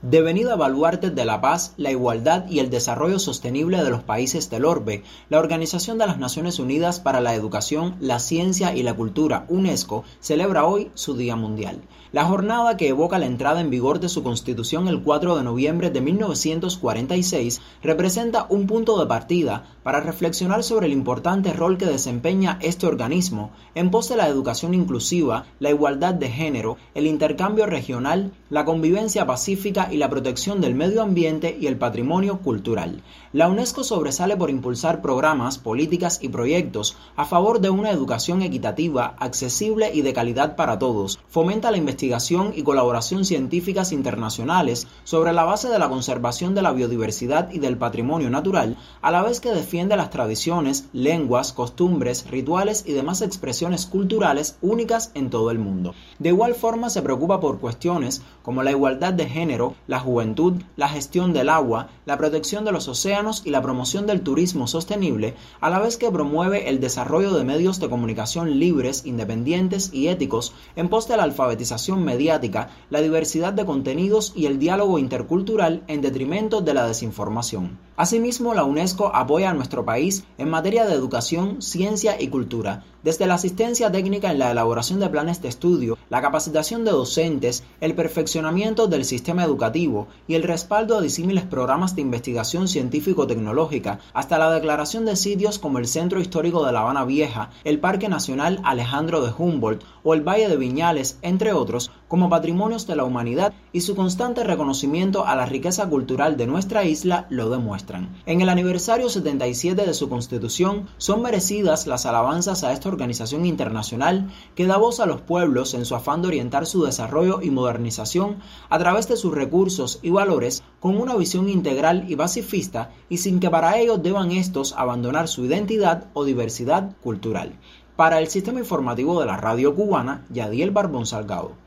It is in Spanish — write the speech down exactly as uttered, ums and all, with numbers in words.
Devenido baluarte de la paz, la igualdad y el desarrollo sostenible de los países del orbe, la Organización de las Naciones Unidas para la Educación, la Ciencia y la Cultura, UNESCO, celebra hoy su Día Mundial. La jornada, que evoca la entrada en vigor de su Constitución el cuatro de noviembre de mil novecientos cuarenta y seis, representa un punto de partida para reflexionar sobre el importante rol que desempeña este organismo en pos de la educación inclusiva, la igualdad de género, el intercambio regional, la convivencia pacífica y la protección del medio ambiente y el patrimonio cultural. La UNESCO sobresale por impulsar programas, políticas y proyectos a favor de una educación equitativa, accesible y de calidad para todos. Fomenta la investigación y colaboración científicas internacionales sobre la base de la conservación de la biodiversidad y del patrimonio natural, a la vez que defiende las tradiciones, lenguas, costumbres, rituales y demás expresiones culturales únicas en todo el mundo. De igual forma, se preocupa por cuestiones como la igualdad de género, la juventud, la gestión del agua, la protección de los océanos y la promoción del turismo sostenible, a la vez que promueve el desarrollo de medios de comunicación libres, independientes y éticos en pos de la alfabetización mediática, la diversidad de contenidos y el diálogo intercultural en detrimento de la desinformación. Asimismo, la UNESCO apoya a nuestro país en materia de educación, ciencia y cultura, desde la asistencia técnica en la elaboración de planes de estudio, la capacitación de docentes, el perfeccionamiento del sistema educativo y el respaldo a disímiles programas de investigación científico-tecnológica, hasta la declaración de sitios como el Centro Histórico de La Habana Vieja, el Parque Nacional Alejandro de Humboldt o el Valle de Viñales, entre otros, como patrimonios de la humanidad, y su constante reconocimiento a la riqueza cultural de nuestra isla lo demuestran. En el aniversario setenta y siete de su Constitución, son merecidas las alabanzas a esta organización internacional que da voz a los pueblos en su afán de orientar su desarrollo y modernización a través de sus recursos y valores con una visión integral y pacifista, y sin que para ello deban estos abandonar su identidad o diversidad cultural. Para el Sistema Informativo de la Radio Cubana, Yadiel Barbón Salgado.